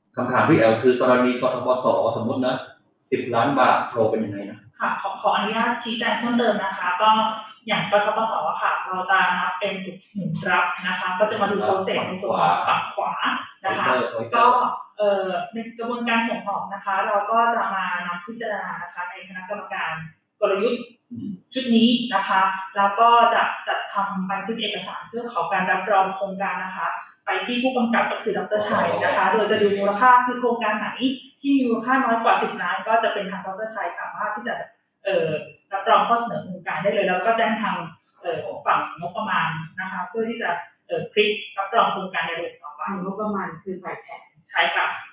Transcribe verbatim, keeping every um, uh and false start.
คำถามพี่แอลคือกรณีกทปสสมมตินะสิบล้านบาทโชว์เป็นยังไงนะค่ะขอขออนุญาตชี้แจงเพิ่มเติมนะคะก็อย่างกทปสค่ะเราจะนับเป็นหนุนรับนะคะก็จะมาดูโปรเซสในส่วนของฝั่งขวานะคะก็เอ่อในกระบวนการส่งออกนะคะเราก็จะมานำพิจารณานะคะในคณะกรรมการกลยุทธ์ชุดนี้นะคะแล้วก็จะจัดทำบันทึกเอกสารเพื่อขอการรับรองโครงการนะคะไปที่ผู้กำกับก็คือดร.ชัยนะคะโดยจะดูมูลค่าคือโครงการไหนที่มีมูลค่าน้อยกว่าสิบล้านก็จะเป็นทางดร.ชัยสามารถที่จะเอ่อรับรองข้อเสนอโครงการได้เลยแล้วก็แจ้งทางเอ่อฝั่งงบประมาณนะคะเพื่อที่จะเอ่อคลิกรับรองโครงการในระบบต่อไปงบประมาณคือฝ่ายแผนใช่ค่ะ